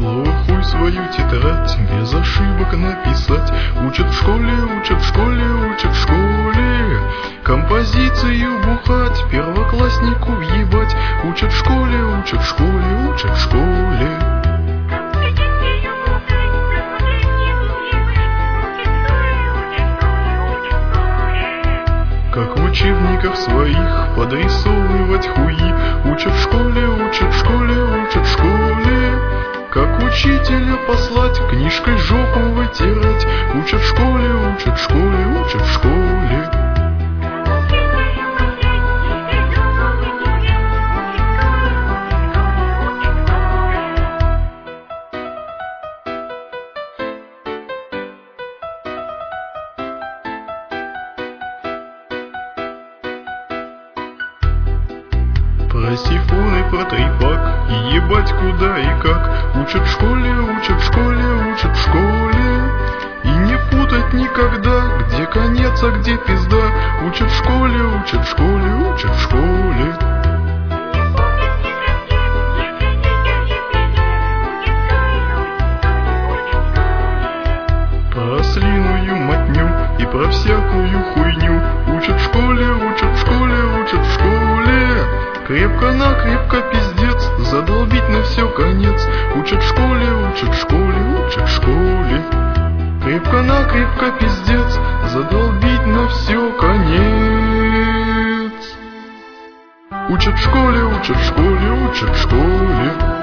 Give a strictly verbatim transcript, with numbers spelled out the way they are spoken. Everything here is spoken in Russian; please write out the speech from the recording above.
слово хуй свою тетрадь без ошибок написать. Учат в школе, учат в школе, учат в школе композицию бухать, первокласснику въебать. Учат в школе, учат в школе, учат в школе. Как в учебниках своих подрисовывать хуи. Учат в школе, учат в школе, учат в школе. Как учителя послать, книжкой жопу вытирать. Учат в школе, учат в школе, учат в школе. Про сифон и про трипак, и ебать куда и как. Учат в школе, учат в школе, учат в школе. И не путать никогда, где конец, а где пизда. Учат в школе, учат в школе, учат в школе. Про ослиную мотню и про всякую хуйню. Учат в школе, учат в школе, учат в школе. Крепко-накрепко пиздец, задолбить на все конец. Учат в школе, учат в школе, учат в школе. Крепко-накрепко пиздец, задолбить на все конец. Учат в школе, учат в школе, учат в школе.